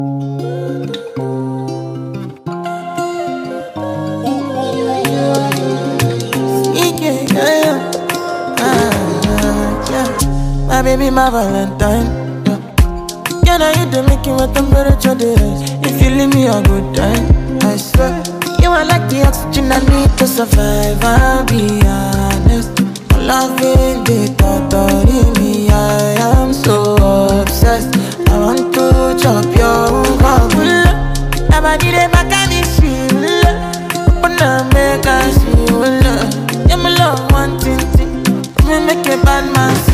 My baby, my Valentine. Yeah, now you the making my temperature rise. If you leave me a good time, I swear. You are like the oxygen I need to survive. I'll be honest. Loving the thought of me, I am so obsessed. I want to chop your bubble. Nobody dey back at this shit. Open up, make us feel love. Yeah, my love, one thing. Me make a bad man sing.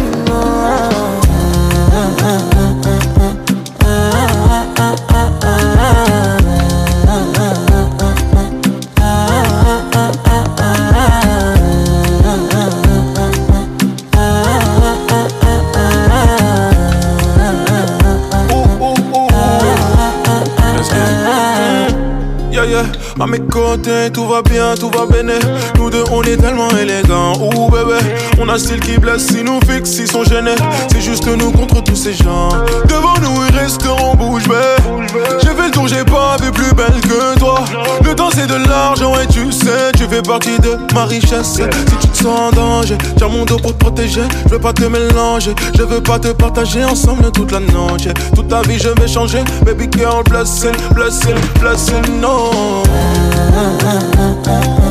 À mes côtés, tout va bien, tout va bene. Nous deux, on est tellement élégants. Ouh bébé, on a un style qui blesse. Si nous fixe, ils sont gênés. C'est juste nous contre tous ces gens. Devant nous, ils resteront bouche bée. J'ai fait le tour, j'ai pas vu plus belle que toi. Le temps, c'est de l'argent et tu sais, tu fais partie de ma richesse. Si tu te sens en danger, tiens mon dos pour te protéger. Je veux pas te mélanger, je veux pas te partager ensemble toute la noche. Toute ta vie, je vais changer. Baby girl, blessing, blessing, blessing, no.